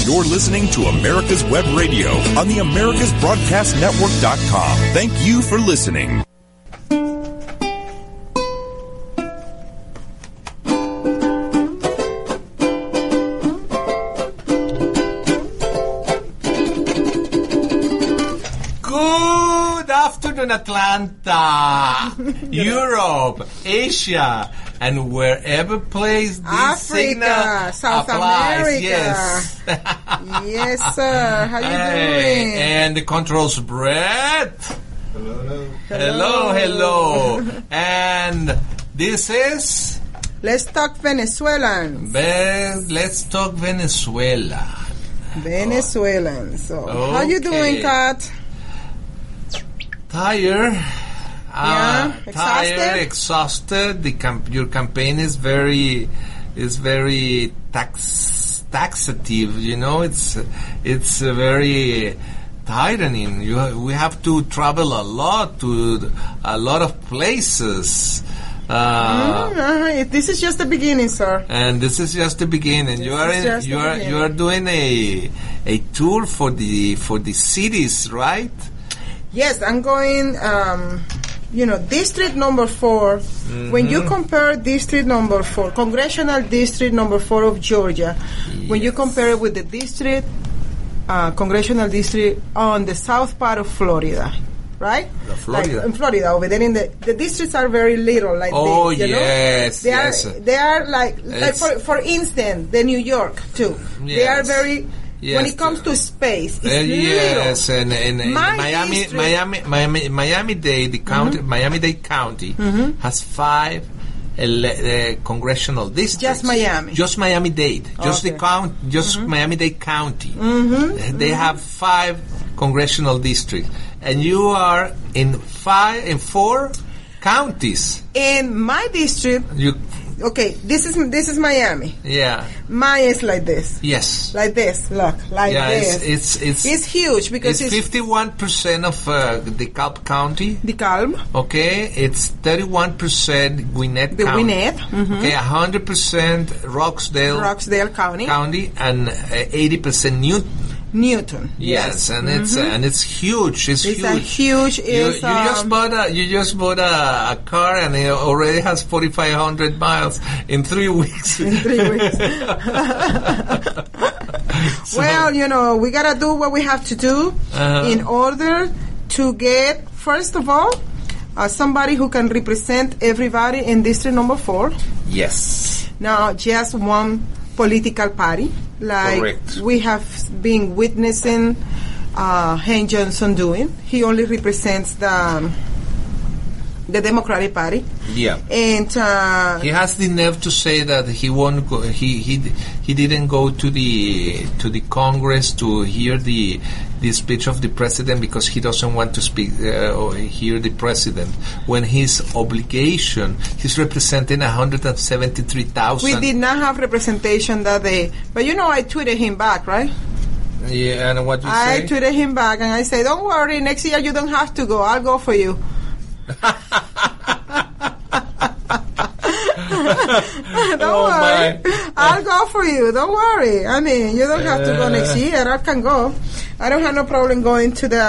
You're listening to America's Web Radio on the AmericasBroadcastNetwork.com. Thank you for listening. Good afternoon, Atlanta, Europe, Asia, and wherever place this Africa, signal South applies. America. Yes. Yes, sir. How you doing? And the controls, Brett. Hello. And this is Let's talk Venezuelan. Let's talk Venezuela. Venezuelan. So, how you doing, Kat? Tired. Exhausted? Exhausted. Your campaign is very taxative. You know, it's very tiring. We have to travel a lot to a lot of places. This is just the beginning, sir. And this is just the beginning. You are doing a tour for the cities, right? Yes, I'm going. District number 4. When you compare District number 4, Congressional District number 4 of Georgia, when you compare it with the Congressional District on the south part of Florida, right? Florida. Like in Florida, over there, the districts are very little. Like yes. They are like for instance, the New York too. Yes. They are very. Yes. When it comes to space, it's yes, little. and Miami-Dade County, Miami-Dade County has 5 congressional districts. Just Miami. Just Miami-Dade. Just the count. Just Miami-Dade County. They have 5 congressional districts, and you are in 4 counties. In my district. This is Miami. Yeah. Mine is like this. Yes. Like this. Look, like this. It's huge because it's 51% of DeKalb County. DeKalb. Okay, it's 31% Gwinnett County. Gwinnett. Okay, 100% Roxdale County, and 80% Newton. Yes, and it's huge. It's huge. A huge. You just bought a car and it already has 4,500 miles in 3 weeks. Well, we gotta do what we have to do in order to get, first of all, somebody who can represent everybody in District number 4. Yes. Now, just one political party, like correct. We have been witnessing Hank Johnson doing. He only represents the Democratic Party. Yeah. And he has the nerve to say that he won't go. He didn't go to the Congress to hear the speech of the president because he doesn't want to speak or hear the president. When his obligation, he's representing 173,000. We did not have representation that day, but I tweeted him back, right? Yeah, and what you say? I tweeted him back, and I said, "Don't worry, next year you don't have to go. I'll go for you." Don't worry. I'll go for you. Don't worry. I mean, you don't have to go next year. I can go. I don't have no problem going to the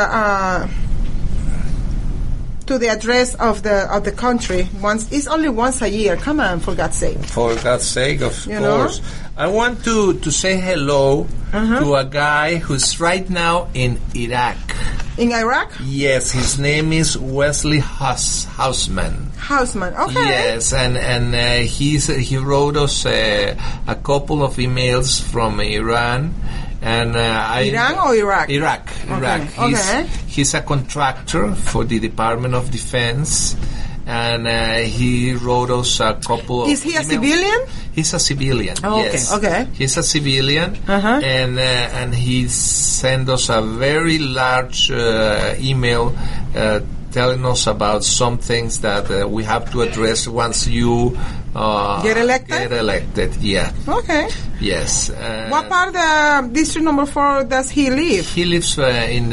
address of the country. It's only once a year. Come on, for God's sake. For God's sake, of course. I want to say hello to a guy who's right now in Iraq. In Iraq? Yes, his name is Wesley Hausman. Hausman, okay. Yes, and he wrote us a couple of emails from Iran. And Iran or Iraq? Iraq. He's a contractor for the Department of Defense, and he wrote us a couple of Is he a emails. Civilian? He's a civilian, yes. Okay. He's a civilian, and he sent us a very large email telling us about some things that we have to address once you get elected, yeah. Okay. Yes. What part of District number 4 does he live? He lives around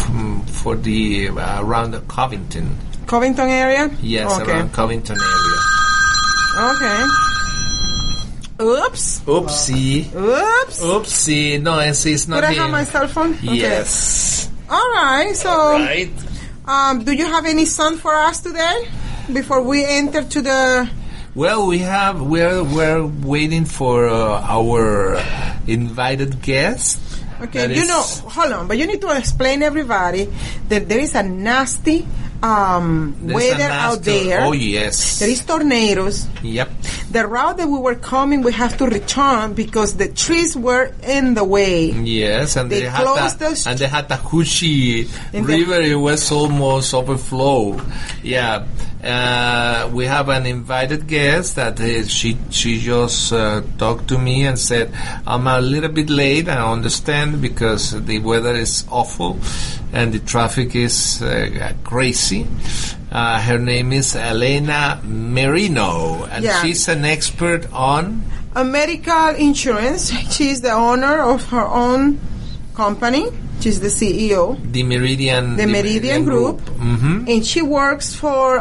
the Covington. Covington area? Yes, okay. around Covington area. Okay. Oops. Oopsie. Oops. Oopsie. No, it's not. Could I have my cell phone? Okay. Yes. All right. So, All right. Do you have any song for us today before we enter to the? Well, we're waiting for our invited guest. Okay, hold on, but you need to explain everybody that there is a nasty weather out there. Oh, yes. There is tornadoes. Yep. The route that we were coming, we have to return because the trees were in the way. Yes, and they had the Hushi River. It was almost overflow. Yeah. We have an invited guest that she just talked to me and said, I'm a little bit late. I understand because the weather is awful and the traffic is crazy. Her name is Elena Merino, and she's an expert on medical insurance. She's the owner of her own company. She's the CEO. The Meridian Group. Mm-hmm. And she works for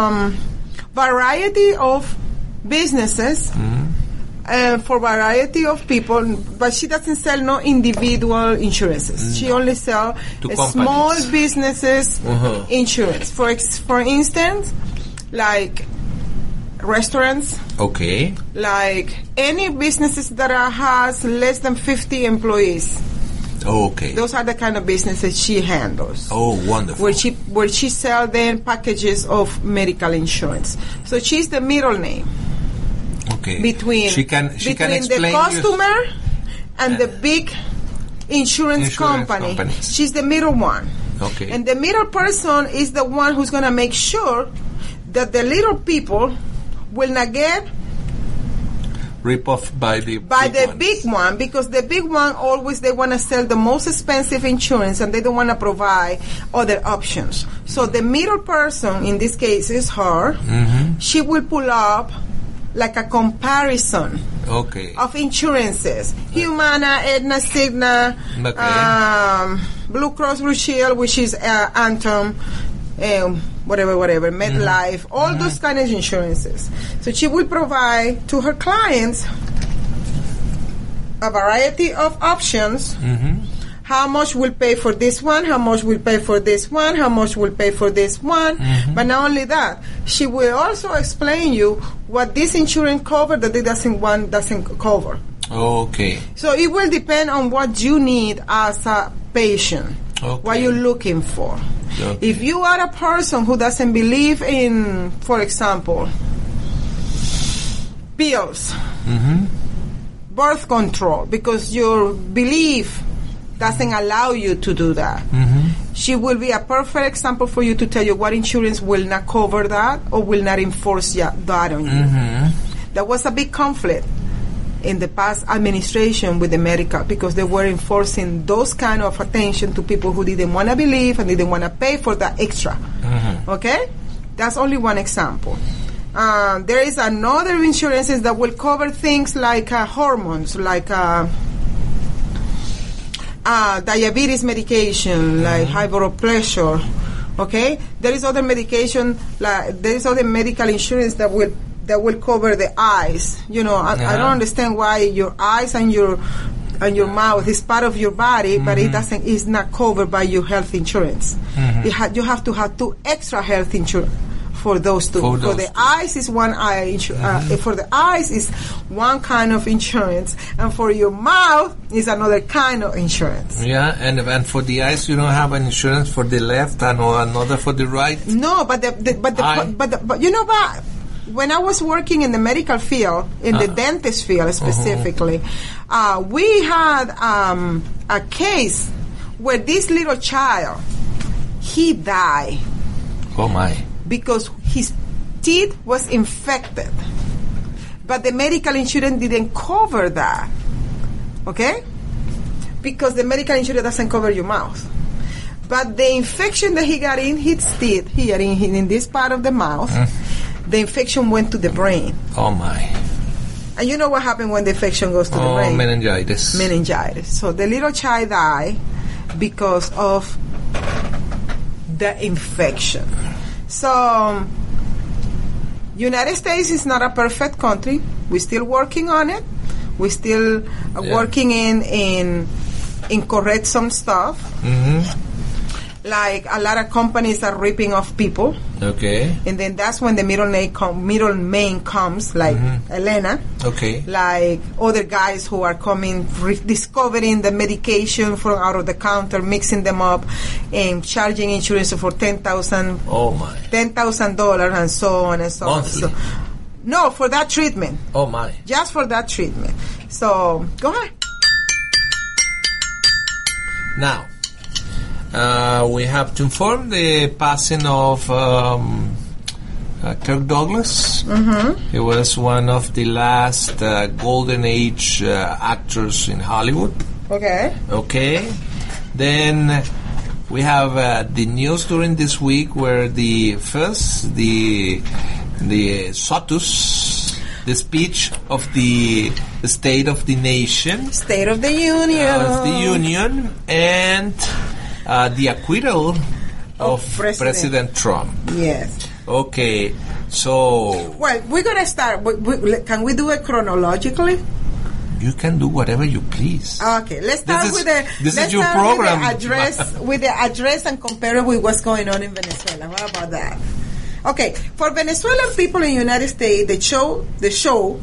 variety of businesses, for variety of people, but she doesn't sell no individual insurances. No. She only sells small businesses insurance. For instance, like restaurants. Okay. Like any businesses that has less than 50 employees. Oh, okay. Those are the kind of businesses she handles. Oh, wonderful. Where she sells then packages of medical insurance. So she's the middle name. Okay. Between the customer and the big insurance company. She's the middle one. Okay. And the middle person is the one who's going to make sure that the little people will not get rip off by the big one, because the big one always they want to sell the most expensive insurance and they don't want to provide other options. So the middle person in this case is her. Mm-hmm. She will pull up like a comparison of insurances. Humana, Aetna, Cigna, Blue Cross Blue Shield, which is Anthem, whatever, MetLife, all those kind of insurances. So she will provide to her clients a variety of options. How much will pay for this one, how much will pay for this one, how much will pay for this one. But not only that, she will also explain you what this insurance covers that it doesn't cover. Okay. So it will depend on what you need as a patient, what you're looking for. Okay. If you are a person who doesn't believe in, for example, pills, birth control, because your belief doesn't allow you to do that, she will be a perfect example for you to tell you what insurance will not cover that or will not enforce that on you. There was a big conflict in the past administration with the medical because they were enforcing those kind of attention to people who didn't want to believe and didn't want to pay for that extra. Okay? That's only one example. There is another insurances that will cover things like hormones, like diabetes medication, like high blood pressure. Okay? There is other medication, there is other medical insurance that will cover the eyes. You know, I don't understand why your eyes and your mouth is part of your body, but it's not covered by your health insurance. You have to have two extra health insurance for those two. For the eyes is one eye for the eyes is one kind of insurance, and for your mouth is another kind of insurance. Yeah, and for the eyes you don't have an insurance for the left and another for the right. No, but you know what? When I was working in the medical field, in the dentist field specifically, we had a case where this little child, he died. Oh my. Because his teeth was infected. But the medical insurance didn't cover that. Okay? Because the medical insurance doesn't cover your mouth. But the infection that he got in his teeth, here in this part of the mouth, the infection went to the brain. Oh my. And you know what happened when the infection goes to the brain? Oh, meningitis. Meningitis. So the little child died because of the infection. So, United States is not a perfect country. We're still working on it. We're still working in correct some stuff. Mm-hmm. Like a lot of companies are ripping off people. Okay. And then that's when the middleman comes, like Elena. Okay. Like other guys who are coming, discovering the medication from out of the counter, mixing them up, and charging insurance for $10,000. Oh my. $10,000 and so on and so Monthly. on. So, no, for that treatment. Oh my. Just for that treatment. So go ahead. Now. We have to inform the passing of Kirk Douglas. Mm-hmm. He was one of the last golden age actors in Hollywood. Okay. Then we have the news during this week where the SOTUS, the speech of the State of the Nation. State of the Union. And the acquittal of President Trump. Yes. Okay, so... Well, we're going to start. Can we do it chronologically? You can do whatever you please. Okay, let's start with your program. With the address and compare it with what's going on in Venezuela. What about that? Okay, for Venezuelan people in the United States, the show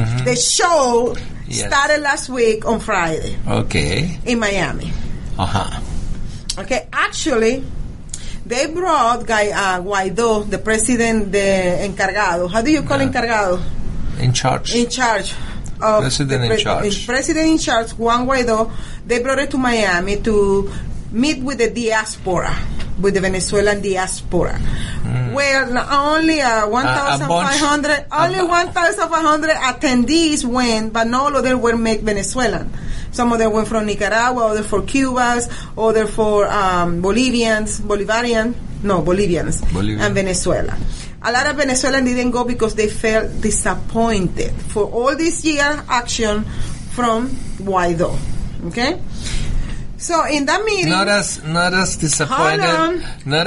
started last week on Friday. Okay. In Miami. Uh-huh. Okay, actually, they brought Guaidó, the president, the encargado. How do you call encargado? In charge. In charge. Of President in charge. President in charge, Juan Guaidó. They brought it to Miami to meet with the diaspora, with the Venezuelan diaspora. Well, only 1,500 attendees went, but not all of them were Venezuelan. Some of them went from Nicaragua, others for Cubans, others for Bolivians, and Venezuela. A lot of Venezuelans didn't go because they felt disappointed for all this year action from Guaidó. Okay? So in that meeting, not as disappointed,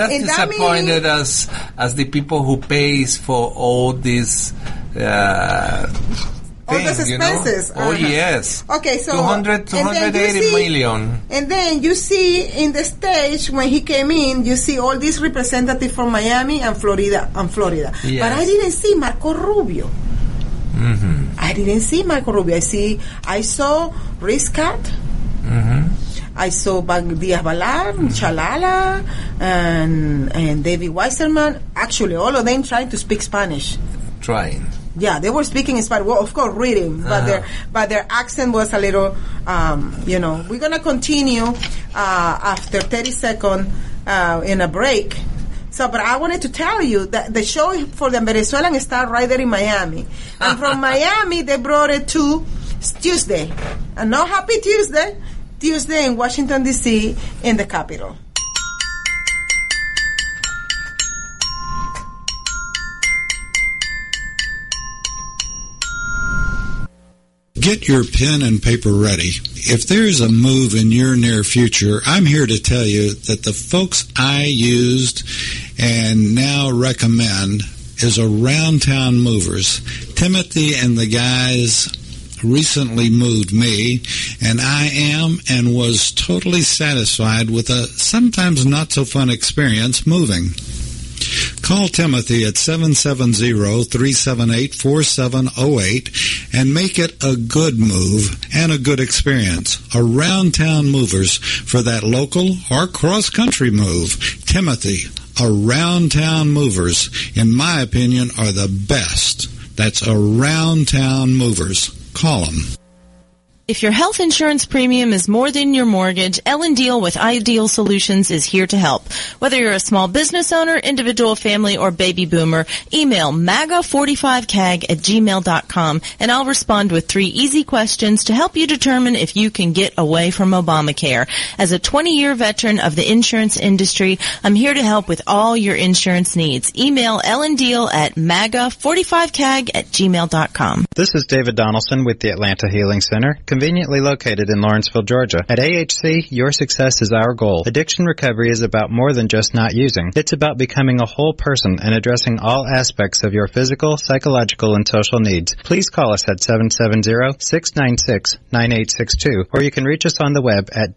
as the people who pays for all these all those expenses. Oh yes. Okay, so 280 million. And then you see in the stage when he came in, you see all these representatives from Miami and Florida. Yes. But I didn't see Marco Rubio. Mm-hmm. I didn't see Marco Rubio. I saw Riz Scott. Mm-hmm. I saw Diaz-Balart, Chalala, and David Weiserman. Actually, all of them trying to speak Spanish. Yeah, they were speaking in Spanish. Well, of course, reading, but their accent was a little, We're gonna continue after 30 seconds in a break. So, but I wanted to tell you that the show for the Venezuelan started right there in Miami, and from Miami they brought it to Tuesday, and not Happy Tuesday in Washington D.C. in the Capitol. Get your pen and paper ready. If there's a move in your near future, I'm here to tell you that the folks I used and now recommend is Around Town Movers. Timothy and the guys recently moved me, and I am and was totally satisfied with a sometimes not so fun experience moving. Call Timothy at 770-378-4708 and make it a good move and a good experience. Around Town Movers for that local or cross-country move. Timothy, Around Town Movers, in my opinion, are the best. That's Around Town Movers. Call them. If your health insurance premium is more than your mortgage, Ellen Deal with Ideal Solutions is here to help. Whether you're a small business owner, individual, family, or baby boomer, email MAGA45CAG@gmail.com and I'll respond with 3 easy questions to help you determine if you can get away from Obamacare. As a 20-year veteran of the insurance industry, I'm here to help with all your insurance needs. Email Ellen Deal at MAGA45CAG@gmail.com. This is David Donaldson with the Atlanta Healing Center. conveniently located in Lawrenceville, Georgia. At AHC, your success is our goal. Addiction recovery is about more than just not using. It's about becoming a whole person and addressing all aspects of your physical, psychological, and social needs. Please call us at 770-696-9862, or you can reach us on the web at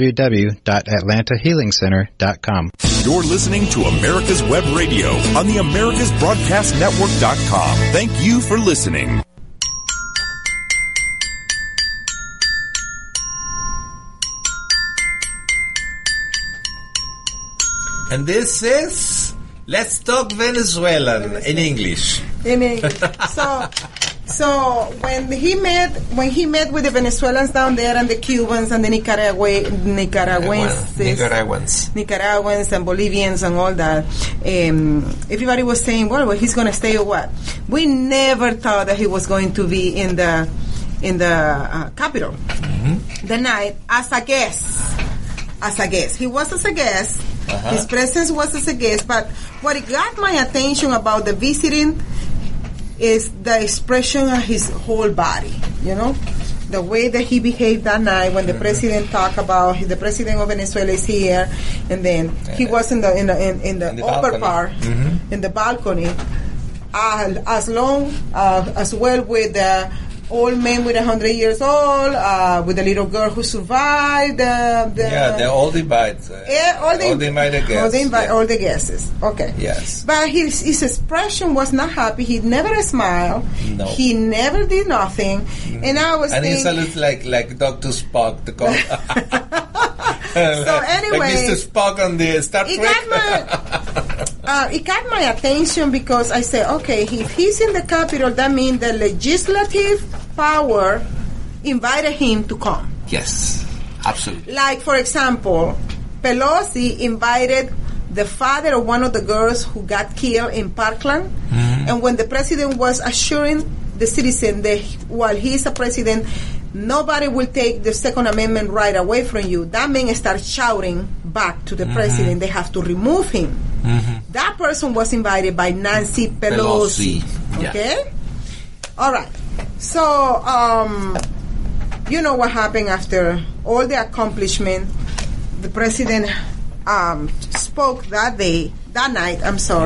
www.atlantahealingcenter.com. You're listening to America's Web Radio on the AmericasBroadcastNetwork.com. Thank you for listening. And this is Let's Talk Venezuelan in English. So when he met with the Venezuelans down there and the Cubans and the Nicaraguans and Bolivians and all that, everybody was saying, well, he's going to stay or what? We never thought that he was going to be in the capital the night as a guest. He was as a guest. His presence was as a guest. But what got my attention about the visiting is the expression of his whole body, the way that he behaved that night when the president talked about the president of Venezuela is here, and then he was in the upper balcony. Part, in the balcony, as well with the old man with 100 years old, with the little girl who survived. The old invited guests. All the guests. Okay. Yes. But his expression was not happy. He never smiled. No. He never did nothing. And I was thinking, he sounded like Dr. Spock. So anyway, like Mr. Spock on the Star Trek. It got my attention because I said, okay, if he's in the capital, that means the legislative power invited him to come. Yes, absolutely. Like, for example, Pelosi invited the father of one of the girls who got killed in Parkland, and when the president was assuring the citizen that while he's a president, nobody will take the Second Amendment right away from you, that man starts shouting back to the president, they have to remove him. That person was invited by Nancy Pelosi. Okay? Yeah. All right. So, you know what happened after all the accomplishment. The president spoke that night,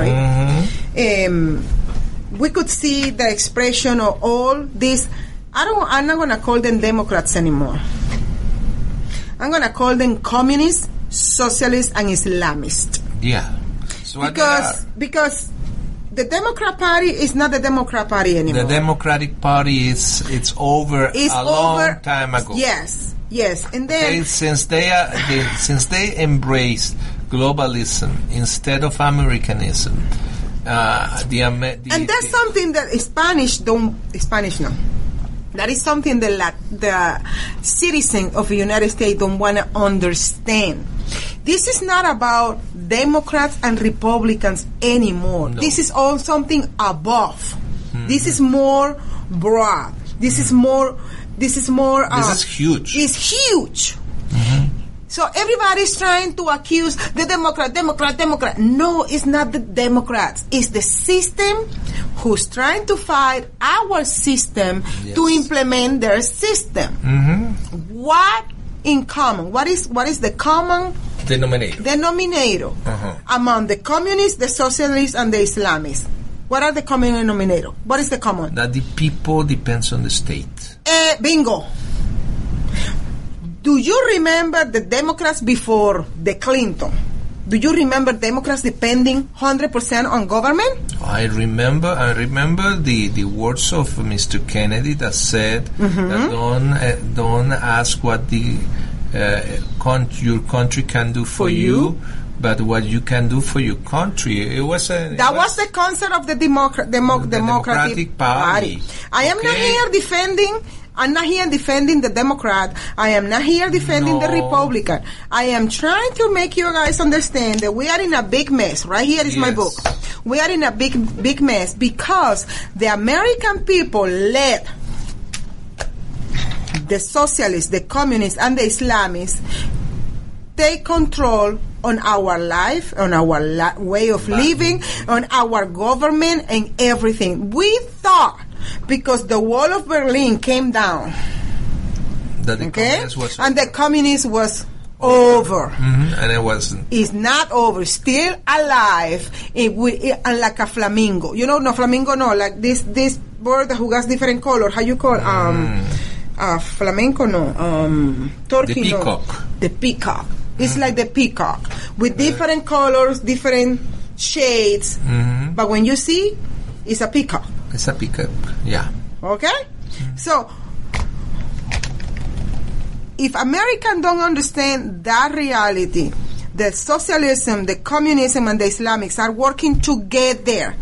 we could see the expression of all this. I'm not going to call them Democrats anymore. I'm going to call them communists, socialists, and Islamists. Yeah. So because the Democrat Party is not the Democrat Party anymore. The Democratic Party it's over long time ago. Yes. And then since they embraced globalism instead of Americanism, and that's something that Spanish now. That is something that the citizens of the United States don't want to understand. This is not about Democrats and Republicans anymore. No. This is all something above. This is more broad. This is more. This is huge. It's huge. So everybody's trying to accuse the Democrat. No, it's not the Democrats. It's the system who's trying to fight our system to implement their system. What in common? What is the common denominator among the communists, the socialists, and the Islamists? What are the common denominator? What is the common? That the people depends on the state. Bingo. Do you remember the Democrats before the Clinton? Do you remember Democrats depending 100% on government? I remember the words of Mr. Kennedy that said that don't ask what the your country can do for you, but what you can do for your country. Was the concept of the Democratic Party. I'm not here defending the Democrat. I am not here defending the Republican. I am trying to make you guys understand that we are in a big mess. Right here is my book. We are in a big mess because the American people let the socialists, the communists, and the Islamists take control on our life, on our way of living, on our government, and everything. We thought because the wall of Berlin came down That the communist was and the communist was over. And it wasn't. It's not over. Still alive. And like a flamingo. You know, no flamingo, no. Like this bird who has different color. How you call flamenco? No. Turkey. The peacock. No. The peacock. It's like the peacock with different colors, different shades. But when you see, it's a peacock. It's a peacock. Yeah. Okay. So, if Americans don't understand that reality, that socialism, the communism, and the Islamics are working together,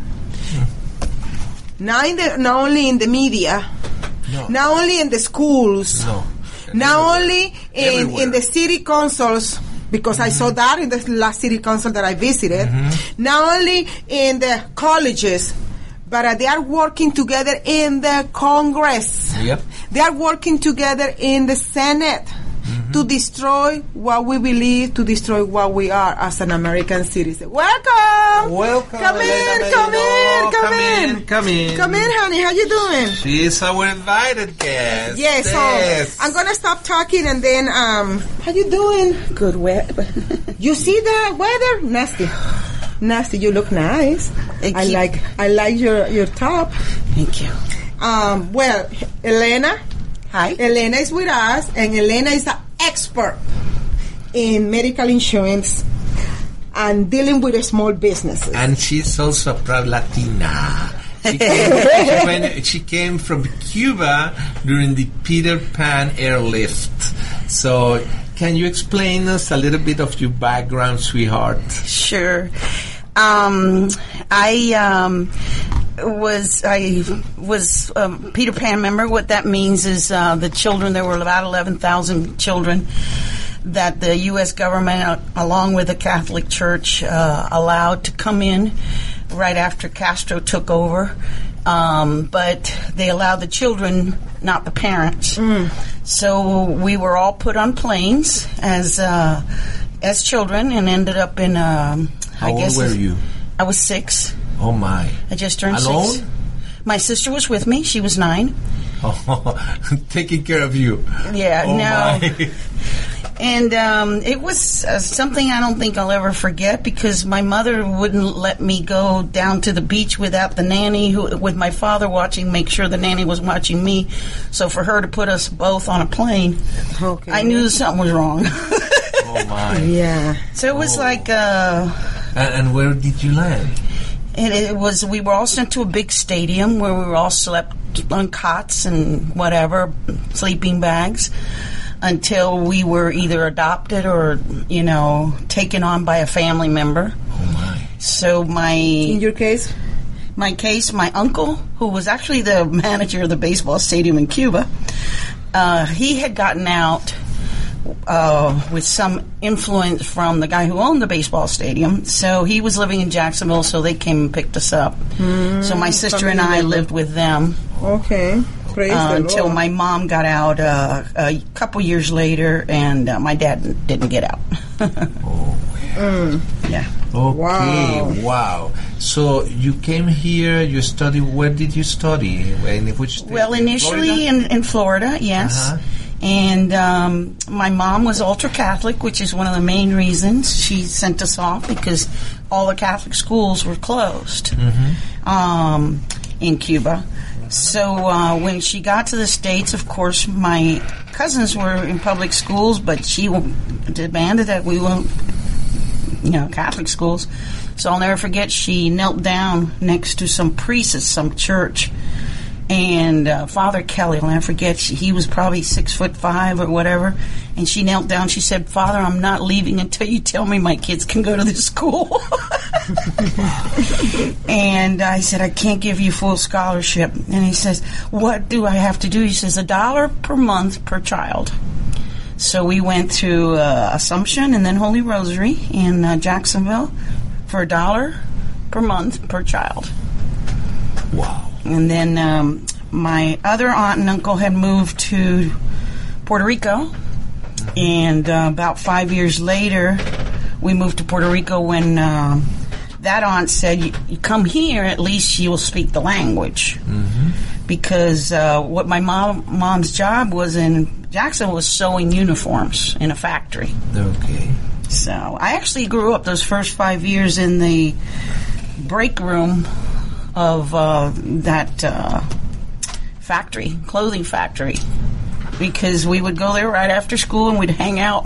not only in the media, not only in the schools, not only in the city councils, because I saw that in the last city council that I visited, not only in the colleges, but they are working together in the Congress. Yep. They are working together in the Senate to destroy what we believe, to destroy what we are as an American citizen. Welcome! Come in, honey. How you doing? She's our invited guest. Yes. So I'm going to stop talking and then, how you doing? Good. You see the weather? Nasty. You look nice. I like your top. Thank you. Well, Elena. Hi. Elena is with us, and Elena is an expert in medical insurance and dealing with small businesses. And she's also a proud Latina. She came from Cuba during the Peter Pan airlift. So, can you explain us a little bit of your background, sweetheart? Sure. I was Peter Pan member. What that means is the children, there were about 11,000 children that the U.S. government, along with the Catholic Church, allowed to come in right after Castro took over. But they allowed the children, not the parents. So we were all put on planes as children and ended up in, How old were you? I was 6. Oh, my. I just turned Alone? 6. My sister was with me. She was 9. Oh, taking care of you. Yeah, oh, no. My. And it was something I don't think I'll ever forget because my mother wouldn't let me go down to the beach without the nanny, with my father watching, make sure the nanny was watching me. So for her to put us both on a plane, I knew something was wrong. Oh, my. Yeah. So it was like... And where did you land? It was, we were all sent to a big stadium where we were all slept on cots and whatever, sleeping bags, until we were either adopted or, taken on by a family member. Oh, my. So In your case? My uncle, who was actually the manager of the baseball stadium in Cuba, he had gotten out with some influence from the guy who owned the baseball stadium. So he was living in Jacksonville, so they came and picked us up. So my sister and I lived with them. Okay. Praise the until Lord. my mom got out a couple years later, and my dad didn't get out. Yeah. Okay. Wow. So you came here, you studied, where did you study? In which state? Well, initially in Florida, yes. And my mom was ultra-Catholic, which is one of the main reasons she sent us off, because all the Catholic schools were closed in Cuba. So when she got to the States, of course, my cousins were in public schools, but she demanded that we went, Catholic schools. So I'll never forget, she knelt down next to some priest at some church. And Father Kelly, I'll never forget, he was probably 6'5" or whatever. And she knelt down. She said, "Father, I'm not leaving until you tell me my kids can go to this school." And I said, "I can't give you full scholarship." And he says, "What do I have to do?" He says, $1 per month per child. So we went to Assumption and then Holy Rosary in Jacksonville for $1 per month per child. Wow. And then my other aunt and uncle had moved to Puerto Rico, and about 5 years later, we moved to Puerto Rico when that aunt said, you come here, at least you'll speak the language. Because what my mom's job was in Jackson was sewing uniforms in a factory. Okay. So I actually grew up those first 5 years in the break room of that factory, clothing factory, because we would go there right after school and we'd hang out.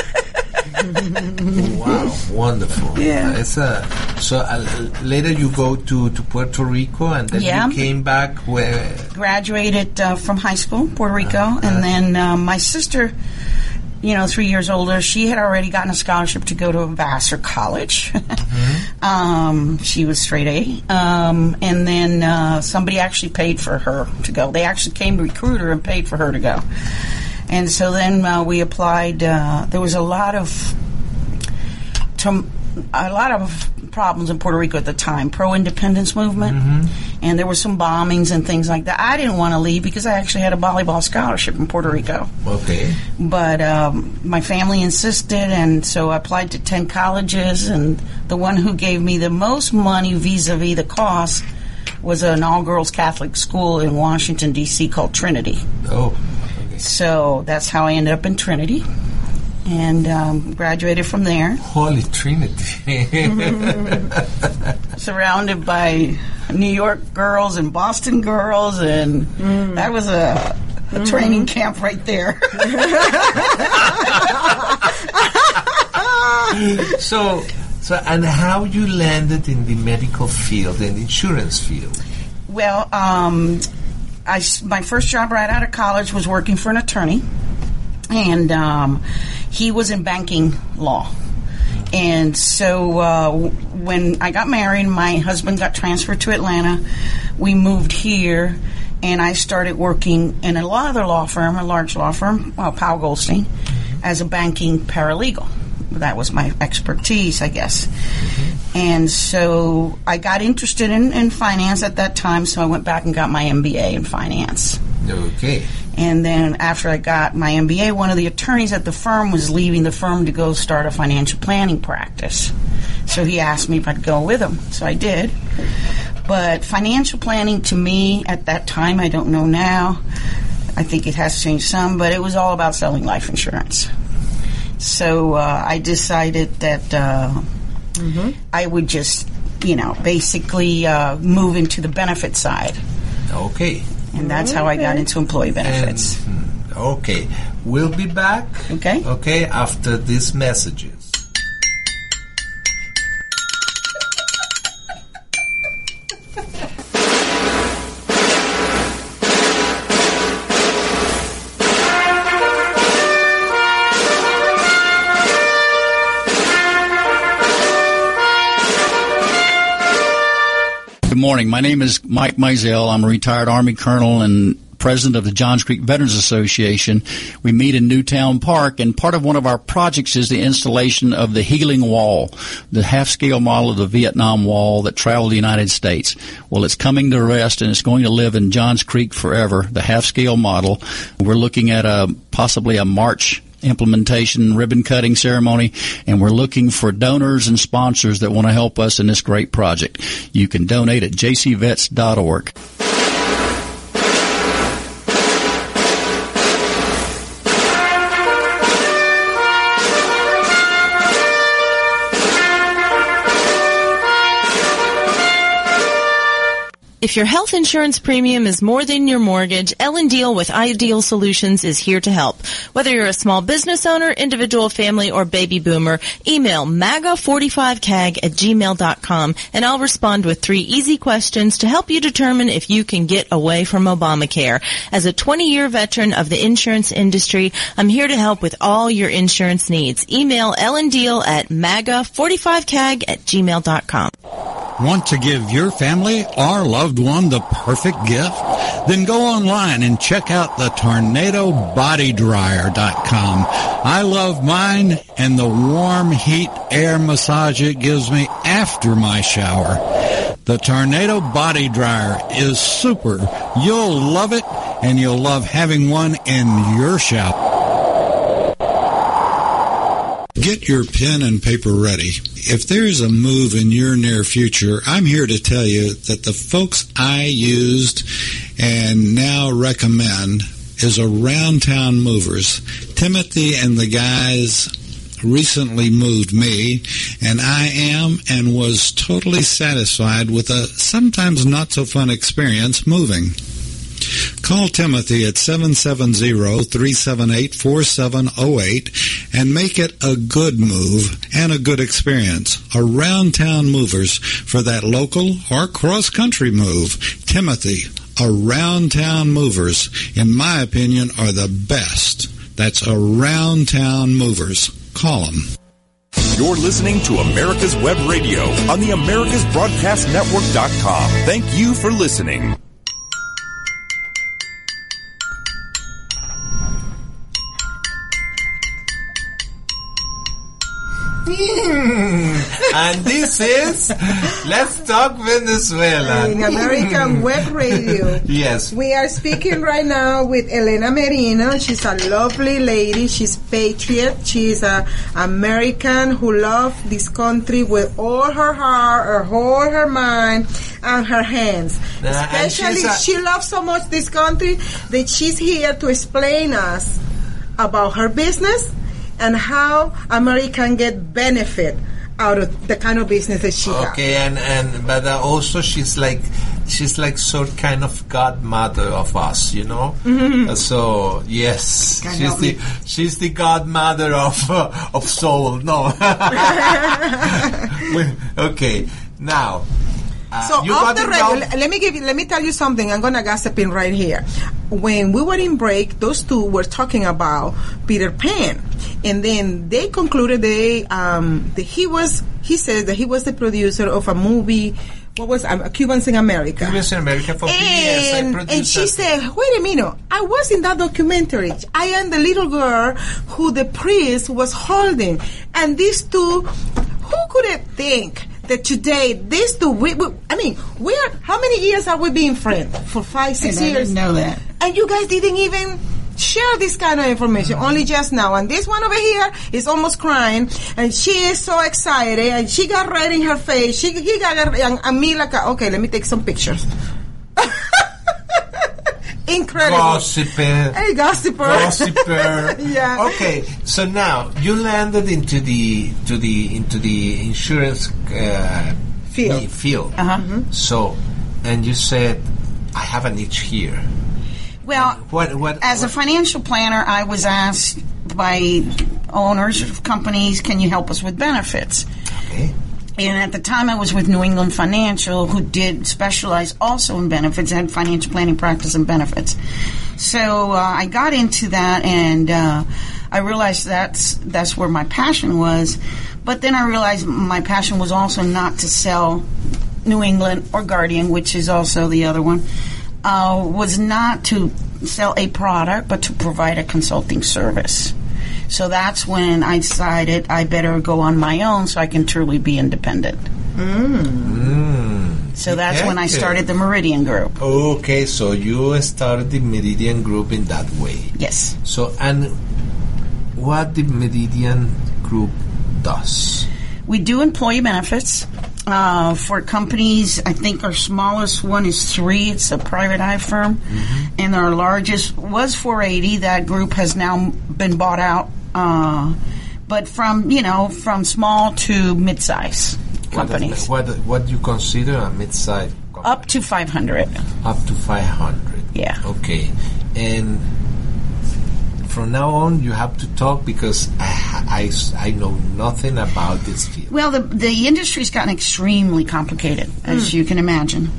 Wow, wonderful. Yeah. Later you go to Puerto Rico, and then you came back where? Graduated from high school, Puerto Rico, and then my sister, 3 years older, she had already gotten a scholarship to go to Vassar College. She was straight A. And then somebody actually paid for her to go. They actually came to recruit her and paid for her to go. And so then we applied. There was a lot of problems in Puerto Rico at the time, pro-independence movement, and there were some bombings and things like that. I didn't want to leave because I actually had a volleyball scholarship in Puerto Rico. Okay. But my family insisted, and so I applied to 10 colleges, and the one who gave me the most money vis-a-vis the cost was an all-girls Catholic school in Washington, D.C. called Trinity. Oh. So that's how I ended up in Trinity, and graduated from there. Holy Trinity. Surrounded by New York girls and Boston girls, and that was a training camp right there. So, and how you landed in the medical field and insurance field? Well, my first job right out of college was working for an attorney, and he was in banking law. And so when I got married, my husband got transferred to Atlanta. We moved here, and I started working in a large law firm, Powell Goldstein, as a banking paralegal. That was my expertise, I guess. And so I got interested in finance at that time, so I went back and got my MBA in finance. Okay. And then after I got my MBA, one of the attorneys at the firm was leaving the firm to go start a financial planning practice. So he asked me if I'd go with him. So I did. But financial planning to me at that time, I don't know now, I think it has changed some, but it was all about selling life insurance. So I decided that I would just, basically move into the benefit side. Okay. And that's how I got into employee benefits. Okay. We'll be back. Okay. Okay, after these messages. Good morning. My name is Mike Mizell. I'm a retired Army colonel and president of the Johns Creek Veterans Association. We meet in Newtown Park, and part of one of our projects is the installation of the Healing Wall, the half-scale model of the Vietnam Wall that traveled the United States. Well, it's coming to rest, and it's going to live in Johns Creek forever, the half-scale model. We're looking at possibly a March implementation ribbon cutting ceremony, and we're looking for donors and sponsors that want to help us in this great project. You can donate at jcvets.org. If your health insurance premium is more than your mortgage, Ellen Deal with Ideal Solutions is here to help. Whether you're a small business owner, individual, family, or baby boomer, email MAGA45CAG@gmail.com, and I'll respond with 3 easy questions to help you determine if you can get away from Obamacare. As a 20-year veteran of the insurance industry, I'm here to help with all your insurance needs. Email Ellen Deal at MAGA45CAG@gmail.com. Want to give your family or loved one the perfect gift? Then go online and check out the TornadoBodyDryer.com. I love mine and the warm heat air massage it gives me after my shower. The Tornado Body Dryer is super. You'll love it, and you'll love having one in your shower. Get your pen and paper ready. If there's a move in your near future, I'm here to tell you that the folks I used and now recommend is Around Town Movers. Timothy and the guys recently moved me, and I am and was totally satisfied with a sometimes not so fun experience moving. Call Timothy at 770-378-4708 and make it a good move and a good experience. Around Town Movers for that local or cross-country move. Timothy, Around Town Movers, in my opinion, are the best. That's Around Town Movers. Call them. You're listening to America's Web Radio on the AmericasBroadcastNetwork.com. Thank you for listening. And this is Let's Talk Venezuela in American Web Radio. Yes. We are speaking right now with Elena Merino. She's a lovely lady. She's patriot. She's an American who loves this country with all her heart, all her mind, and her hands. Especially, she loves so much this country that she's here to explain us about her business and how America can get benefit out of the kind of business that she got. Okay, but also she's like sort kind of godmother of us, you know. Mm-hmm. So yes, she's the godmother of soul. No. Okay, now. So off the record, let me tell you something. I'm gonna gossip in right here. When we were in break, those two were talking about Peter Pan, and then they concluded he said that he was the producer of a movie. What was Cubans in America? Cubans in America for 3 years. I produced and she said, "Wait a minute! I was in that documentary. I am the little girl who the priest was holding, and these two. Who could have think?" That today, these two, how many years have we been friends? For 5-6 years? I didn't know that. And you guys didn't even share this kind of information, only just now. And this one over here is almost crying, and she is so excited, and she got red in her face. He got and me like, okay, let me take some pictures. Incredible. Gossiper. Hey, Gossiper. Yeah. Okay, so now you landed into the insurance field. Uh-huh. Mm-hmm. So, and you said, I have a niche here. Well, as a financial planner, I was asked by owners of companies, can you help us with benefits? Okay. And at the time, I was with New England Financial, who did specialize also in benefits, had financial planning practice and benefits. So I got into that, and I realized that's where my passion was. But then I realized my passion was also not to sell New England or Guardian, which is also the other one, was not to sell a product, but to provide a consulting service. So that's when I decided I better go on my own so I can truly be independent. So that's when I started the Meridian Group. Okay, so you started the Meridian Group in that way. Yes. So, and what the Meridian Group does? We do employee benefits for companies. I think our smallest one is 3. It's a private eye firm. Mm-hmm. And our largest was 480. That group has now been bought out. But from small to mid-size companies. What do you consider a mid-size company? Up to 500. Up to 500. Yeah. Okay. And from now on, you have to talk because I know nothing about this field. Well, the industry's gotten extremely complicated, as you can imagine.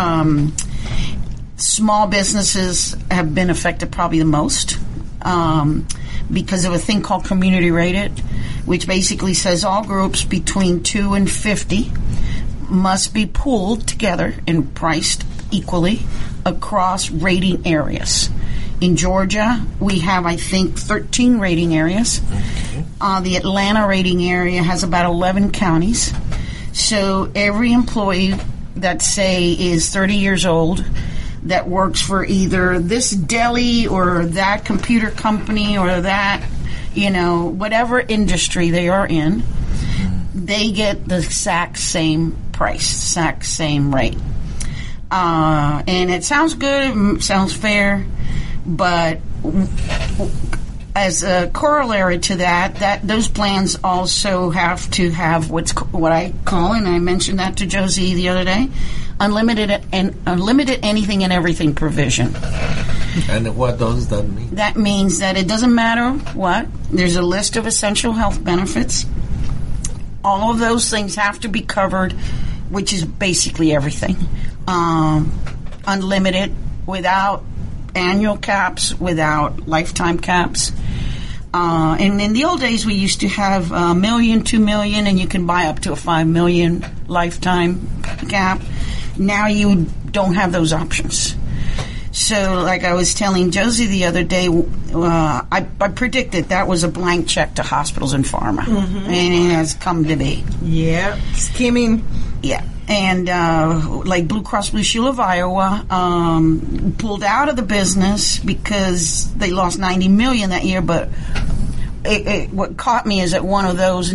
Small businesses have been affected probably the most because of a thing called community rated, which basically says all groups between 2 and 50 must be pooled together and priced equally across rating areas. In Georgia, we have, I think, 13 rating areas. Okay. The Atlanta rating area has about 11 counties. So every employee that, say, is 30 years old that works for either this deli or that computer company or that, whatever industry they are in, they get the exact same price, exact same rate. And it sounds good, it sounds fair, but as a corollary to that those plans also have to have what I call, and I mentioned that to Josie the other day, unlimited anything and everything provision. And what does that mean? That means that it doesn't matter what. There's a list of essential health benefits. All of those things have to be covered, which is basically everything. Unlimited, without annual caps, without lifetime caps. And in the old days, we used to have $1 million, $2 million, and you can buy up to a $5 million lifetime cap. Now you don't have those options. So, like I was telling Josie the other day, I predicted that was a blank check to hospitals and pharma, and it has come to be. Yeah, skimming. Yeah, and like Blue Cross Blue Shield of Iowa pulled out of the business because they lost $90 million that year. But what caught me is that one of those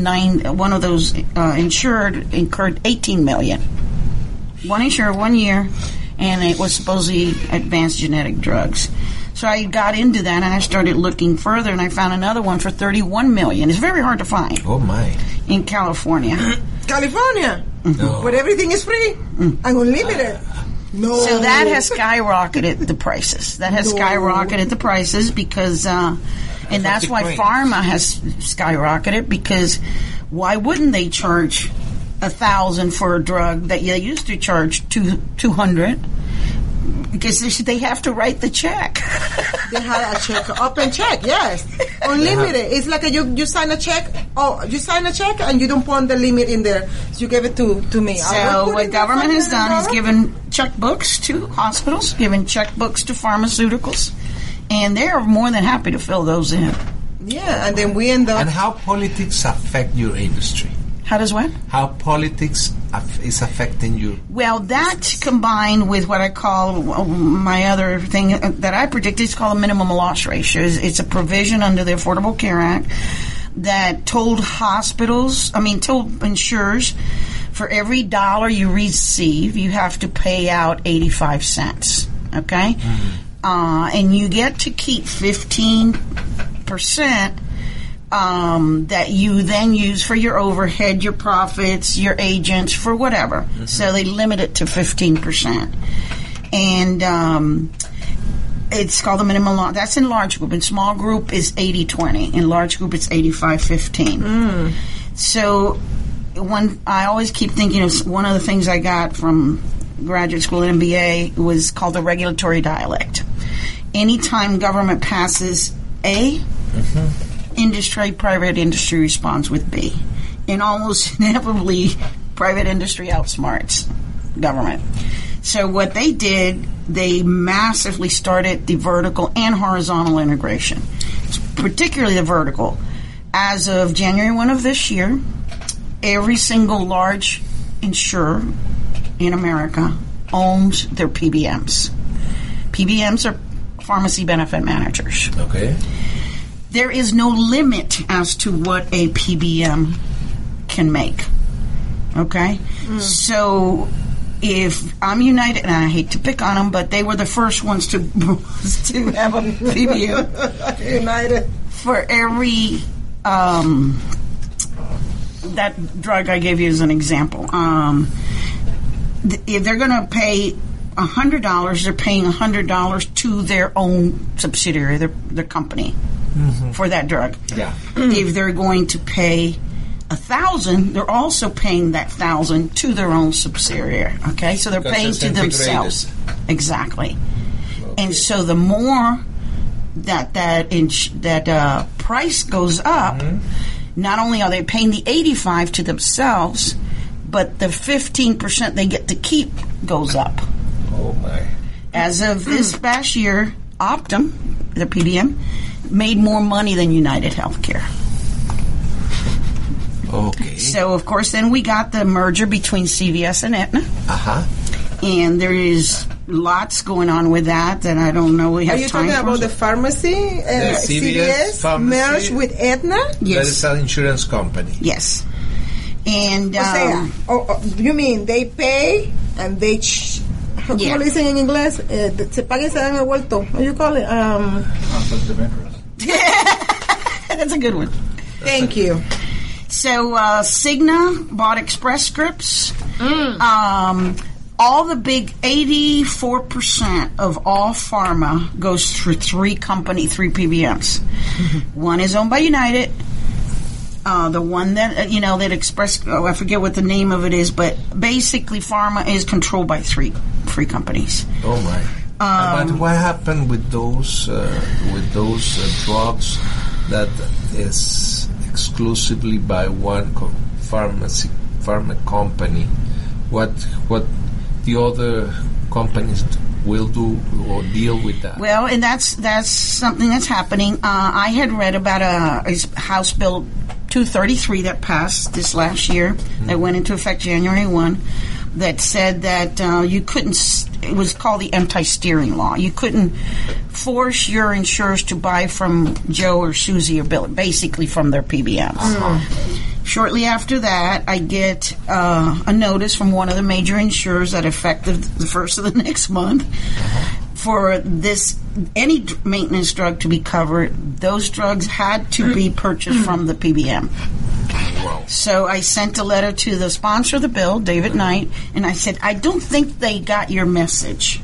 insured incurred $18 million. One insured 1 year. And it was supposedly advanced genetic drugs. So I got into that, and I started looking further, and I found another one for $31 million. It's very hard to find. Oh, my. In California. California? No. Where everything is free and unlimited. No. So that has skyrocketed the prices. Skyrocketed the prices because, and that's why pharma has skyrocketed, because why wouldn't they charge $1,000 for a drug that you used to charge $200? Because they have to write the check. They have a check, open check, yes, unlimited. It's like you sign a check. Oh, you sign a check and you don't put the limit in there. So you give it to me. So what government has done is given checkbooks to hospitals, given checkbooks to pharmaceuticals, and they are more than happy to fill those in. Yeah, and then we end up. And how politics affect your industry? How does what? How politics is affecting you? Well, that combined with what I call my other thing that I predict is called a minimum loss ratio. It's a provision under the Affordable Care Act that told insurers, for every dollar you receive, you have to pay out 85 cents. Okay? Mm-hmm. And you get to keep 15%. That you then use for your overhead, your profits, your agents, for whatever. Mm-hmm. So they limit it to 15%. And it's called the minimum loss. That's in large group. In small group, it's 80-20. In large group, it's 85-15. So I always keep thinking of one of the things I got from graduate school at MBA was called the regulatory dialect. Anytime government passes A, private industry responds with B. And almost inevitably, private industry outsmarts government. So what they did, they massively started the vertical and horizontal integration, particularly the vertical. As of January 1 of this year, every single large insurer in America owns their PBMs. PBMs are pharmacy benefit managers. Okay. There is no limit as to what a PBM can make. Okay? So if I'm United, and I hate to pick on them, but they were the first ones to have a PBM. United. For every that drug I gave you as an example, if they're going to pay $100, they're paying $100 to their own subsidiary, their company. For that drug. Yeah. If they're going to pay $1,000, they're also paying that $1,000 to their own subsidiary. Okay, so they're paying to themselves. Exactly. Okay. And so the more that price goes up, not only are they paying the 85 to themselves, but the 15% they get to keep goes up. Oh my! As of this past year, Optum, the PBM, made more money than United Healthcare. Okay. So, of course, then we got the merger between CVS and Aetna. And there is lots going on with that I don't know we have time for. Are you talking about the pharmacy? CVS merged with Aetna? Yes. That is an insurance company. Yes. And you mean they pay and they ¿cómo le dicen en inglés? Se paga y se dan el vuelto. What do you call it? Conflict of interest. That's a good one. Thank you. So Cigna bought Express Scripts. All the big 84% of all pharma goes through three PBMs. One is owned by United. The one that, that Express, I forget what the name of it is, but basically pharma is controlled by three companies. Oh, my. But what happened with those drugs that is exclusively by one pharma company? What the other companies will do or deal with that? Well, and that's something that's happening. I had read about a House Bill 233 that passed this last year that went into effect January 1 that said that you couldn't, it was called the anti-steering law. You couldn't force your insurers to buy from Joe or Susie or Bill, basically from their PBMs. Shortly after that, I get a notice from one of the major insurers that effective the first of the next month for any maintenance drug to be covered, those drugs had to be purchased from the PBM. Wow. So I sent a letter to the sponsor of the bill, David Knight, and I said, I don't think they got your message.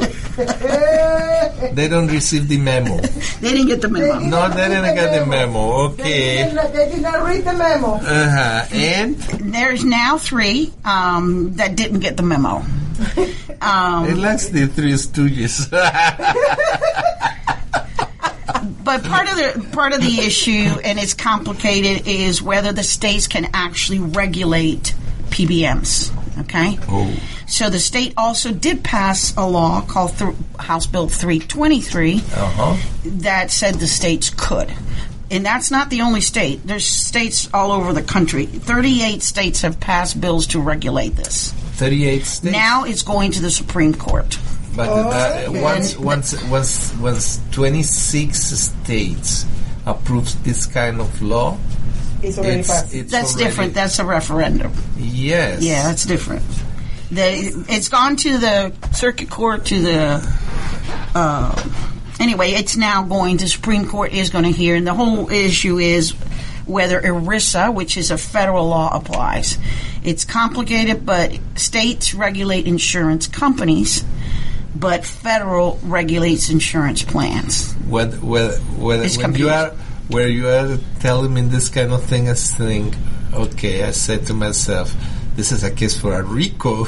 They don't receive the memo. They didn't get the memo. No, they didn't get the memo. Okay. They did not read the memo. And? There's now three that didn't get the memo. It likes the Three Stooges. But part of the issue, and it's complicated, is whether the states can actually regulate PBMs. Okay? Oh. So the state also did pass a law called House Bill 323 that said the states could. And that's not the only state. There's states all over the country. 38 states have passed bills to regulate this. 38 states? Now it's going to the Supreme Court. But once 26 states approves this kind of law, it's already passed. That's different. That's a referendum. Yes. Yeah, that's different. It's gone to the circuit court, to the... anyway, it's now going to Supreme Court is going to hear, and the whole issue is whether ERISA, which is a federal law, applies. It's complicated, but states regulate insurance companies, but federal regulates insurance plans. When you are telling me this kind of thing, I think, okay, I said to myself, this is a case for a RICO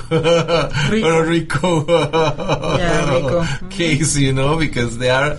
case, because they are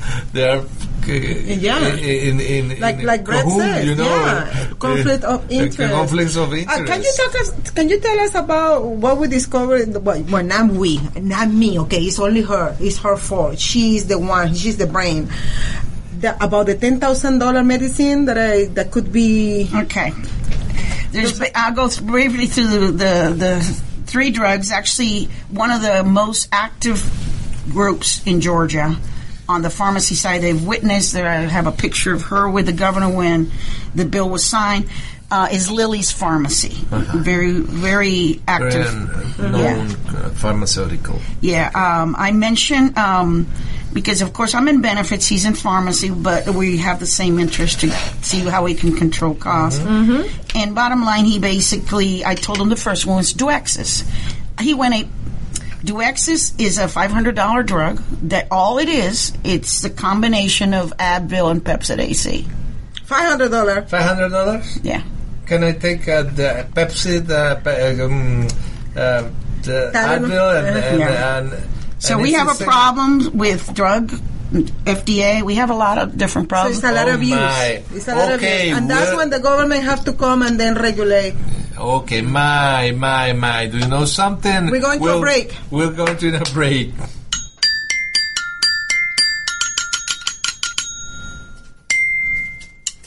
in like Brett said, conflict of interest. Conflicts of interest. Can you tell us about what we discovered? Well, not me. Okay, it's only her. It's her fault. She's the one. She's the brain. About the $10,000 medicine that could be okay. I'll go briefly through the three drugs. Actually, one of the most active groups in Georgia on the pharmacy side, they've witnessed that I have a picture of her with the governor when the bill was signed, is Lily's Pharmacy. Very, very active. Known pharmaceutical. Yeah. I mentioned, because of course I'm in benefits, he's in pharmacy, but we have the same interest to see how we can control costs. And bottom line, I told him the first one was Duexis. Duexis is a $500 drug that all it is, it's the combination of Advil and Pepcid AC. $500. $500? Yeah. Can I take the Pepcid, the Advil and so we have a problem with drug FDA. We have a lot of different problems. So it's a lot of use. It's a lot of use. And that's when the government have to come and then regulate. Okay, my. Do you know something? We're going to a break. We're going to a break.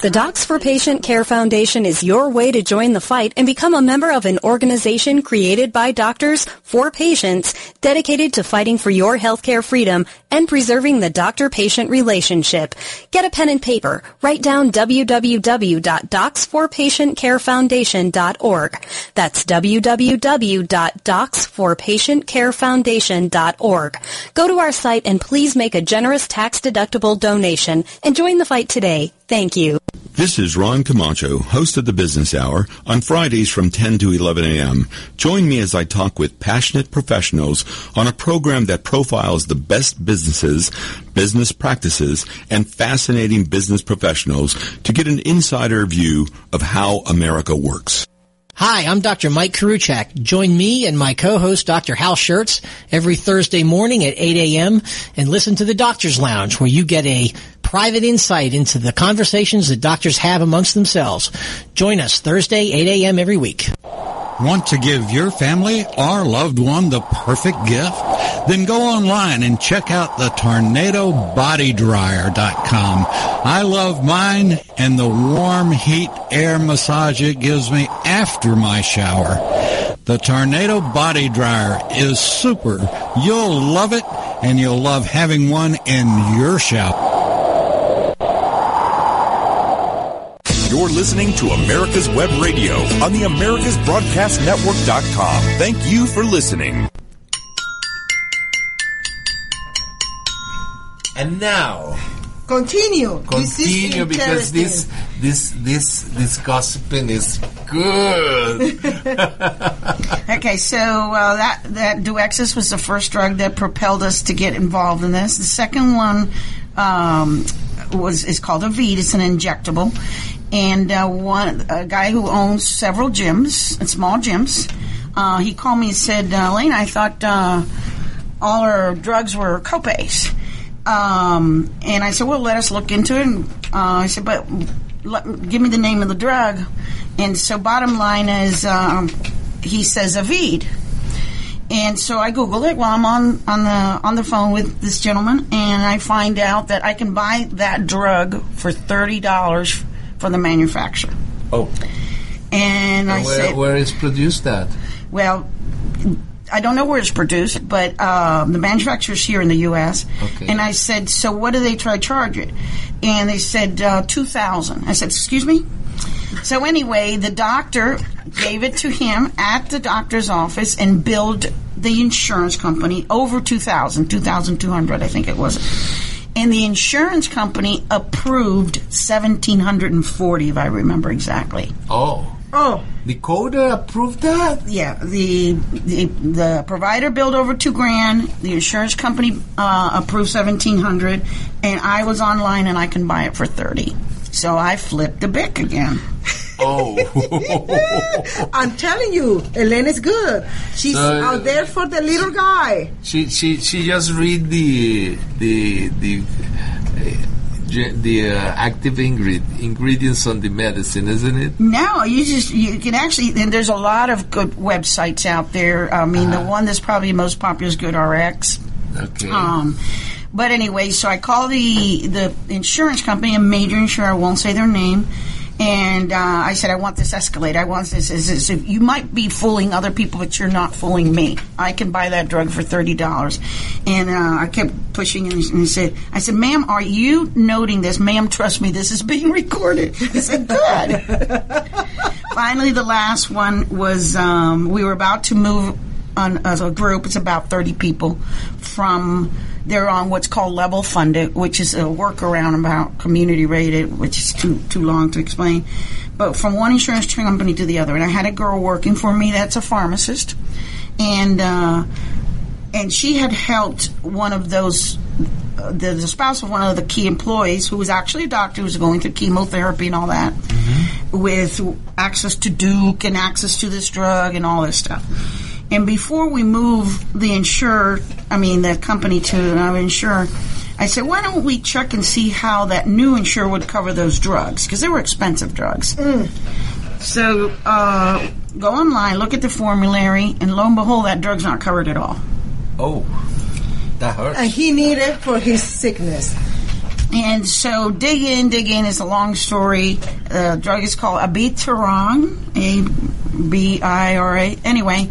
The Docs for Patient Care Foundation is your way to join the fight and become a member of an organization created by doctors for patients dedicated to fighting for your healthcare freedom and preserving the doctor-patient relationship. Get a pen and paper. Write down www.docsforpatientcarefoundation.org. That's www.docsforpatientcarefoundation.org. Go to our site and please make a generous tax-deductible donation and join the fight today. Thank you. This is Ron Camacho, host of the Business Hour, on Fridays from 10 to 11 a.m. Join me as I talk with passionate professionals on a program that profiles the best businesses, business practices, and fascinating business professionals to get an insider view of how America works. Hi, I'm Dr. Mike Karuchak. Join me and my co-host, Dr. Hal Schertz, every Thursday morning at 8 a.m. and listen to the Doctor's Lounge, where you get a private insight into the conversations that doctors have amongst themselves. Join us Thursday, 8 a.m. every week. Want to give your family or loved one the perfect gift? Then go online and check out the TornadoBodyDryer.com. I love mine and the warm heat air massage it gives me after my shower. The Tornado Body Dryer is super. You'll love it, and you'll love having one in your shower. You're listening to America's Web Radio on the AmericasBroadcastNetwork.com. Thank you for listening. And now, continue because this gossiping is good. Okay, so that Duexis was the first drug that propelled us to get involved in this. The second one is called Aved. It's an injectable. And a guy who owns several gyms, small gyms, he called me and said, Lane, I thought all our drugs were copays. And I said, well, let us look into it. And I said, but give me the name of the drug. And so bottom line is he says Aved. And so I Googled it while I'm on the phone with this gentleman, and I find out that I can buy that drug for $30 from the manufacturer. Oh. And I said, where is produced at? Well, I don't know where it's produced, but the manufacturer's here in the U.S. Okay. And I said, so what do they charge it? And they said $2,000. I said, excuse me? So anyway, the doctor gave it to him at the doctor's office and billed the insurance company over $2,200, I think it was. And the insurance company approved $1,740, if I remember exactly. Oh. The coder approved that? Yeah. The provider billed over $2,000. The insurance company approved $1,700, and I was online and I can buy it for $30. So I flipped the bick again. Oh. I'm telling you, Elena's good. She's out there for the little guy. She just read the active ingredients on the medicine, isn't it? No, you can actually, and there's a lot of good websites out there. I mean, the one that's probably most popular is GoodRx. Okay. But anyway, so I call the insurance company, a major insurer, I won't say their name, and I said, I want this Escalade. I want this. You might be fooling other people, but you're not fooling me. I can buy that drug for $30. And I kept pushing, and I said, ma'am, are you noting this? Ma'am, trust me, this is being recorded. I said, good. Finally, the last one was we were about to move on as a group. It's about 30 people they're on what's called level funded, which is a workaround about community rated, which is too long to explain. But from one insurance company to the other, and I had a girl working for me that's a pharmacist, and she had helped one of those, the spouse of one of the key employees, who was actually a doctor, who was going through chemotherapy and all that, with access to Duke and access to this drug and all this stuff. And before we move the company to another insurer, I said, why don't we check and see how that new insurer would cover those drugs? Because they were expensive drugs. So go online, look at the formulary, and lo and behold, that drug's not covered at all. Oh, that hurts. And he needed it for his sickness. And so dig in is a long story. The drug is called Abiraterone, A-B-I-R-A. Anyway,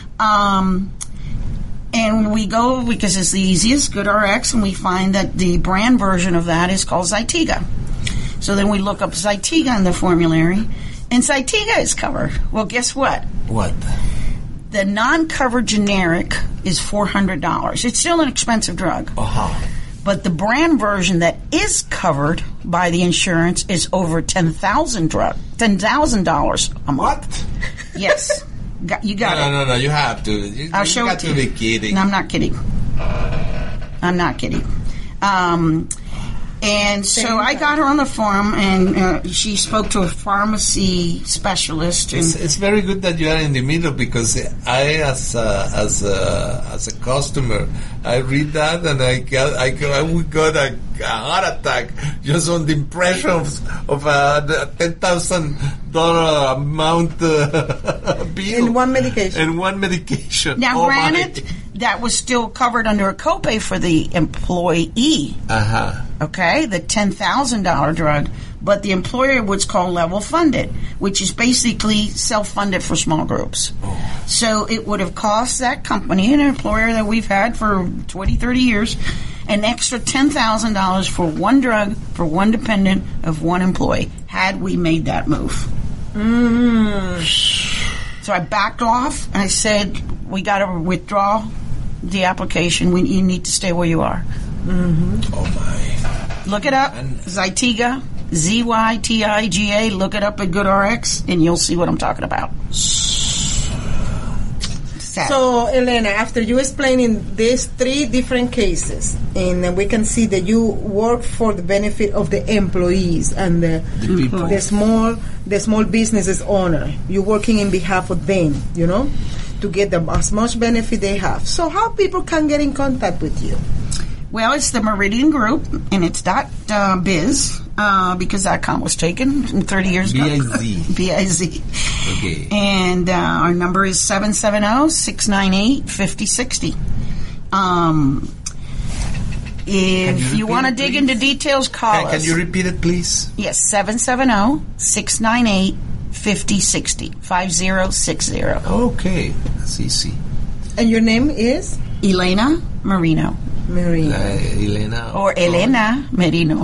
and we go, because it's the easiest, GoodRx, and we find that the brand version of that is called Zytiga. So then we look up Zytiga in the formulary, and Zytiga is covered. Well, guess what? What? The non-covered generic is $400. It's still an expensive drug. Uh-huh. But the brand version that is covered by the insurance is over $10,000 a month. What? Yes. You got it. No, you have to. I'll show you it got to to you. be kidding. No, I'm not kidding. And so I got her on the phone, and she spoke to a pharmacy specialist. And it's very good that you are in the middle, because I, as a customer, I read that and I got a heart attack just on the impression of a $10,000 amount bill in one medication. Now, granted, that was still covered under a copay for the employee. Okay, the $10,000 drug, but the employer was called level funded, which is basically self-funded for small groups. So it would have cost that company, an employer that we've had for 20, 30 years, an extra $10,000 for one drug for one dependent of one employee, had we made that move. So I backed off, and I said, we got to withdraw the application. You need to stay where you are. Oh my! Look it up, Zytiga, Zytiga. Look it up at GoodRx, and you'll see what I'm talking about. So, Elena, after you explaining these 3 different cases, and we can see that you work for the benefit of the employees and the small businesses owner. You're working in behalf of them, to get them as much benefit they have. So, how people can get in contact with you? Well, it's the Meridian Group, and it's .biz, because .com was taken 30 years ago. B-I-Z. Okay. And our number is 770-698-5060. If you want to dig into details, call us. Can you repeat it, please? Yes, 770-698-5060. 5060. Okay, that's easy. And your name is? Elena Merino. Elena. Or Elena Merino.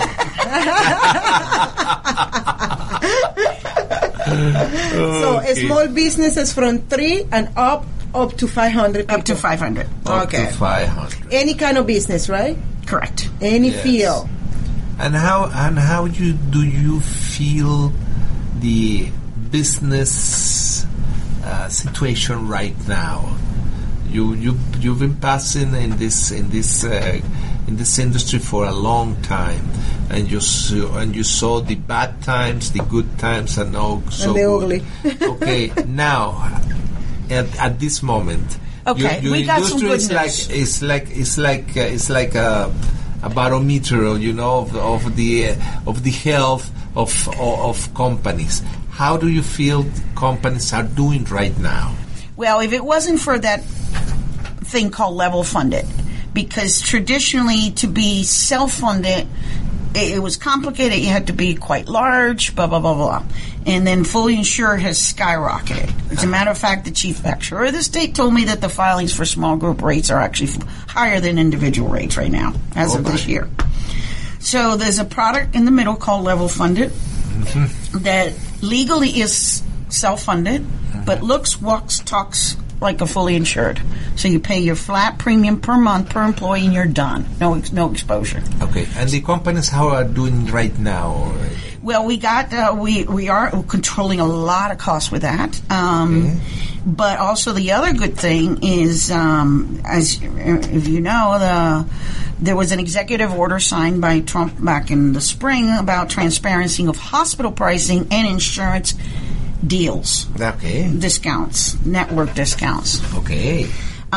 So small businesses from 3 and up to 500 people. Up to 500. Okay. Up to 500. Any kind of business, right? Correct. Any field. And how do you feel the business situation right now? You've been passing in this industry for a long time, and you saw the bad times, the good times, and also and the ugly. Okay, now at this moment, okay, your we got some good industry news. It's like a barometer, of the health of companies. How do you feel companies are doing right now? Well, if it wasn't for that thing called level funded, because traditionally to be self-funded, it was complicated. You had to be quite large, blah, blah, blah, blah. And then fully insured has skyrocketed. As a matter of fact, the chief actuary of the state told me that the filings for small group rates are actually higher than individual rates right now, as of this year. So there's a product in the middle called level funded that legally is self-funded, but looks, walks, talks like a fully insured. So you pay your flat premium per month per employee, and you're done. No exposure. Okay. And the companies, how are doing right now? Well, we got we are controlling a lot of costs with that. But also the other good thing is, as if you know, there was an executive order signed by Trump back in the spring about transparency of hospital pricing and insurance deals. Okay. Discounts, network discounts. Okay.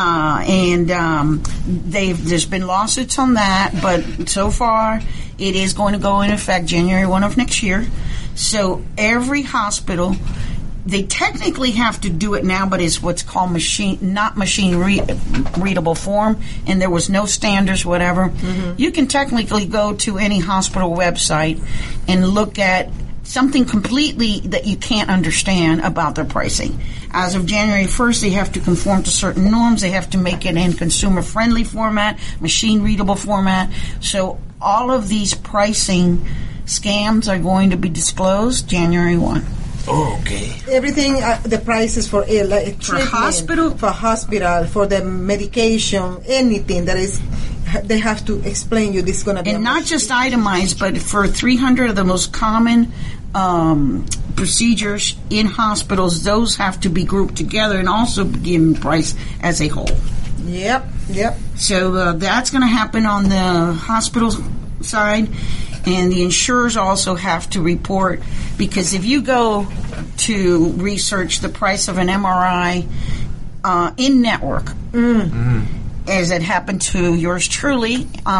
There's been lawsuits on that, but so far it is going to go in effect January 1 of next year. So every hospital They technically have to do it now, but it's what's called readable form, and there was no standards, whatever. You can technically go to any hospital website and look at something completely that you can't understand about their pricing. As of January 1st, they have to conform to certain norms. They have to make it in consumer-friendly format, machine-readable format. So all of these pricing scams are going to be disclosed January 1. Oh, okay. Everything, the prices for hospital, for the medication, anything that is, they have to explain you this is going to be. And not just itemized, but for 300 of the most common procedures in hospitals, those have to be grouped together and also be given price as a whole. Yep. So that's going to happen on the hospital side. And the insurers also have to report, because if you go to research the price of an MRI in network, as it happened to yours truly,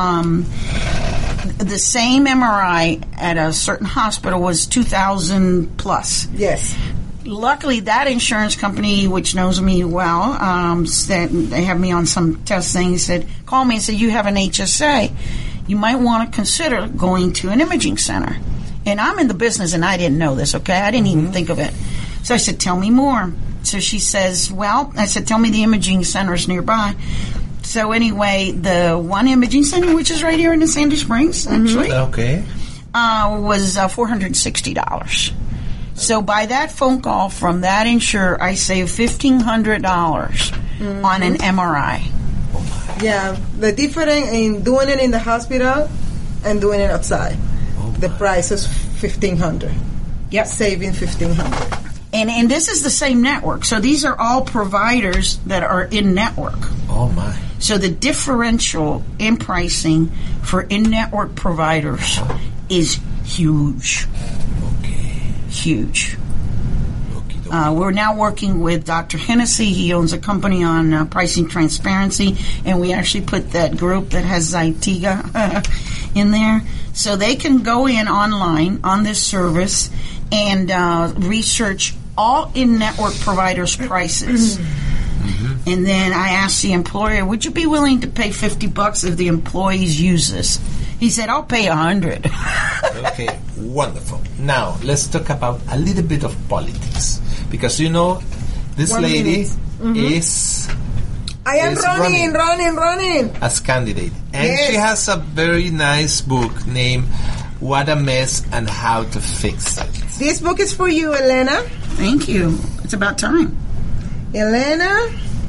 the same MRI at a certain hospital was $2,000 plus. Yes. Luckily, that insurance company, which knows me well, said they have me on some test thing. He said, call me and said, you have an HSA. You might want to consider going to an imaging center. And I'm in the business, and I didn't know this, okay? I didn't even think of it. So I said, tell me more. So she says, well, I said, tell me the imaging centers nearby. So anyway, the one imaging center, which is right here in the Sandy Springs, actually, was $460. So by that phone call from that insurer, I saved $1,500 on an MRI. Yeah, the difference in doing it in the hospital and doing it outside. The price is $1,500. Yep, saving $1,500. And this is the same network. So these are all providers that are in network. Oh my! So the differential in pricing for in-network providers is huge. Okay. Huge. We're now working with Dr. Hennessy. He owns a company on pricing transparency, and we actually put that group that has Zytiga in there. So they can go in online on this service and research all in-network providers' prices. And then I asked the employer, would you be willing to pay $50 if the employees use this? He said, I'll pay $100. Okay, wonderful. Now, let's talk about a little bit of politics. Because, this lady is... I am running. As candidate. And she has a very nice book named What a Mess and How to Fix It. This book is for you, Elena. Thank you. It's about time. Elena.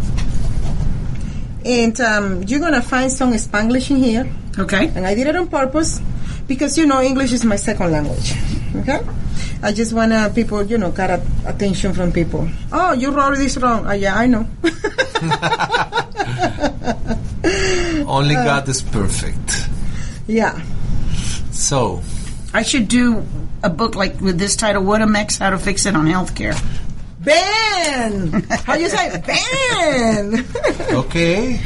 And you're going to find some Spanglish in here. Okay. And I did it on purpose because, English is my second language. Okay? I just want people, get attention from people. Oh, you wrote this wrong. Yeah, I know. Only God is perfect. Yeah. So. I should do a book like with this title, What a Mess, How to Fix It on Healthcare. Ben! How you say? Ben! Okay.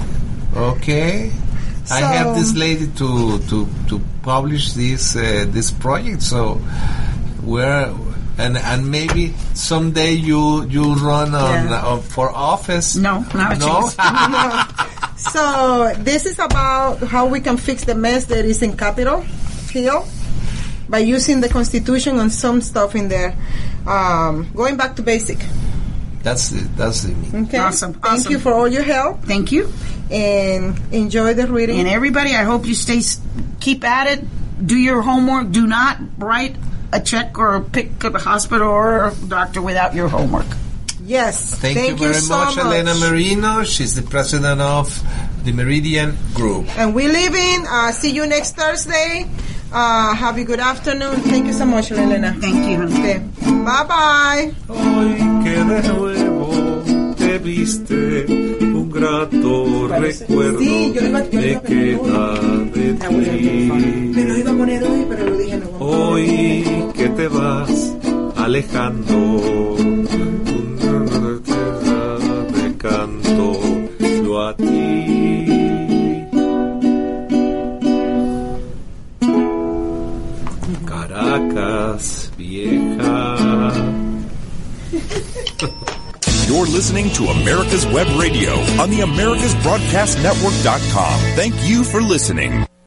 So, I have this lady to publish this project, so and maybe someday you run on for office. No, not a chance. No. So this is about how we can fix the mess that is in Capitol Hill by using the Constitution and some stuff in there. Going back to basic. That's it. Okay. Awesome. Thank you for all your help. Thank you. And enjoy the reading. And everybody, I hope you keep at it. Do your homework. Do not write a check or pick a hospital or a doctor without your homework. Yes. Thank you very much, Elena Merino. She's the president of the Meridian Group. And we live in. See you next Thursday. Have a good afternoon. Thank you so much, Elena. Thank you. Okay. Bye-bye. Hoy que de nuevo te viste, un grato recuerdo me queda de ti. Me lo iba a poner hoy, pero lo dije no. Hoy que te vas alejando, te canto yo a ti. Caracas vieja, You're listening to America's Web Radio on the AmericasBroadcastNetwork.com. Thank you for listening.